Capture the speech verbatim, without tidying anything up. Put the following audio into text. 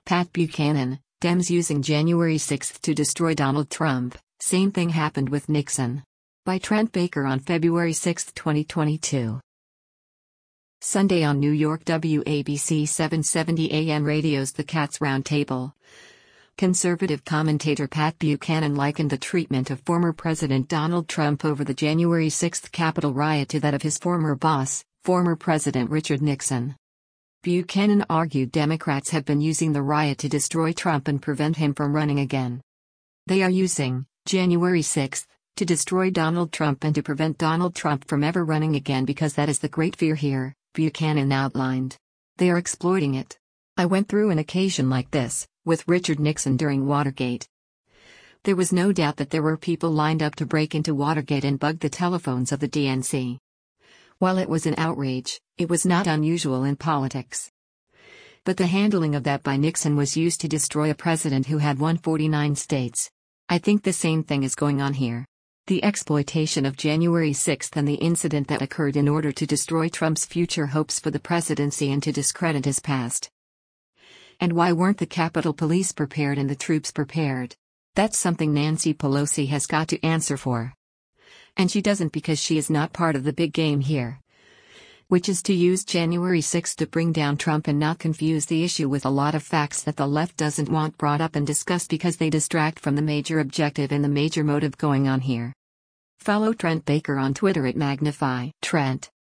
Pat Buchanan, Dems using January sixth to destroy Donald Trump, same thing happened with Nixon. By Trent Baker on February sixth, twenty twenty-two. Sunday on New York W A B C seven seventy A M Radio's The Cats Roundtable. Conservative commentator Pat Buchanan likened the treatment of former President Donald Trump over the January sixth Capitol riot to that of his former boss, former President Richard Nixon. Buchanan argued Democrats have been using the riot to destroy Trump and prevent him from running again. They are using January sixth to destroy Donald Trump and to prevent Donald Trump from ever running again because that is the great fear here, Buchanan outlined. They are exploiting it. I went through an occasion like this with Richard Nixon during Watergate. There was no doubt that there were people lined up to break into Watergate and bug the telephones of the D N C. While it was an outrage, it was not unusual in politics. But the handling of that by Nixon was used to destroy a president who had won forty-nine states. I think the same thing is going on here. The exploitation of January sixth and the incident that occurred in order to destroy Trump's future hopes for the presidency and to discredit his past. And why weren't the Capitol Police prepared and the troops prepared? That's something Nancy Pelosi has got to answer for. And she doesn't because she is not part of the big game here. Which is to use January sixth to bring down Trump and not confuse the issue with a lot of facts that the left doesn't want brought up and discussed because they distract from the major objective and the major motive going on here. Follow Trent Baker on Twitter at Magnify Trent.